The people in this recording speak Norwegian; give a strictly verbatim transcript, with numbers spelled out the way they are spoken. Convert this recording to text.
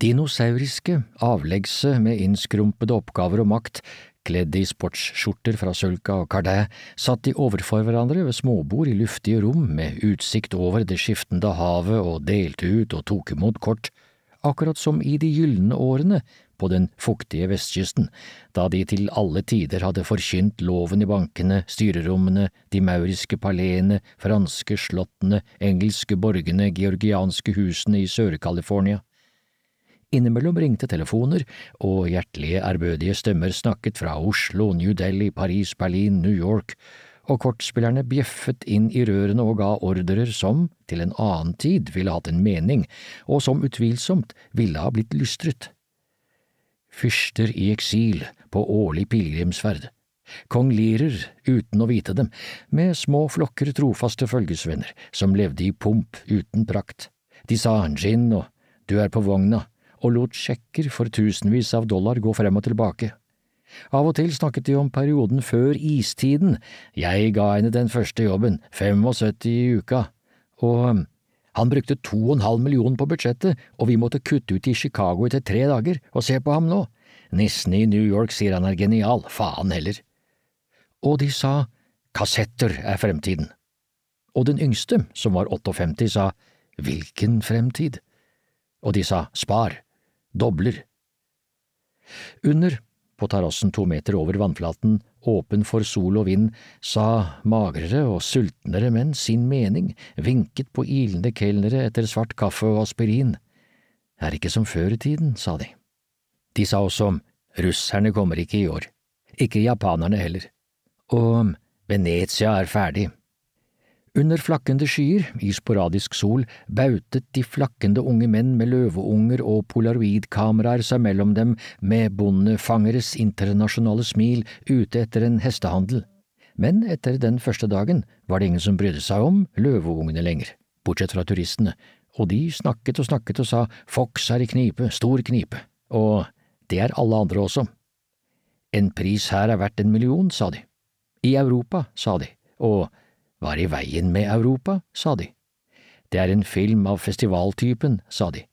Dinosauriske, avleggse med innskrumpede oppgaver og makt, kledd i sportsskjorter fra Sølka og Cardin, satt de overfor hverandre ved småbord i luftige rom med utsikt over det skiftende havet og delte ut og tok imot kort, akkurat som i de gylne årene på den fuktige vestkysten, da de til alle tider hadde forkynt loven i bankene, styrerommene, de mauriske paleene, franske slottene, engelske borgene, georgianske husene i Sør-California. Innimellom ringte telefoner, og hjertelige, ærbødige stemmer snakket fra Oslo, New Delhi, Paris, Berlin, New York, og kortspillerne bjeffet inn i rørene og ga ordrer som, til en annen tid, ville hatt en mening, og som utvilsomt ville ha blitt lystret. Fyrster i eksil på årlig pilegrimsferd, kong Lear uten å vite dem, med små flokker trofaste følgesvenner, som levde i pomp uten prakt. De sa gin og du er på vogna, og lot sjekker for tusenvis av dollar gå frem og tilbake. Av og til snakket de om perioden før istiden. Jeg ga henne den første jobben, syttifem i uka, og han brukte to og en halv million på budsjettet, og vi måtte kutte ut i Chicago etter tre dager, og se på ham nå. Nissen i New York sier han er genial, faen heller. Og de sa, kassetter er fremtiden. Og den yngste, som var femtiåtte, sa, hvilken fremtid? Og de sa, spar. Dobler. Under, på terrassen to meter over vannflaten, åpen for sol og vind, sa magrere og sultnere menn sin mening, vinket på ilende kelnere etter svart kaffe og aspirin. Er ikke som før i tiden, sa de. De sa også, russerne kommer ikke i år. Ikke japanerne heller. Og Venezia er ferdig. Under flakkende skyer, i sporadisk sol, bautet de flakkende unge menn med løveunger og polaroidkameraer seg mellom dem med bondefangeres internasjonale smil ute etter en hestehandel. Men etter den første dagen var det ingen som brydde seg om løveungene lenger, bortsett fra turistene, og de snakket og snakket og sa Fox er i knipe, stor knipe, og det er alle andre også. En pris her er verdt en million, sa de. I Europa, sa de, og hva er i veien med Europa, sa de. Det er en film av festivaltypen, sa de.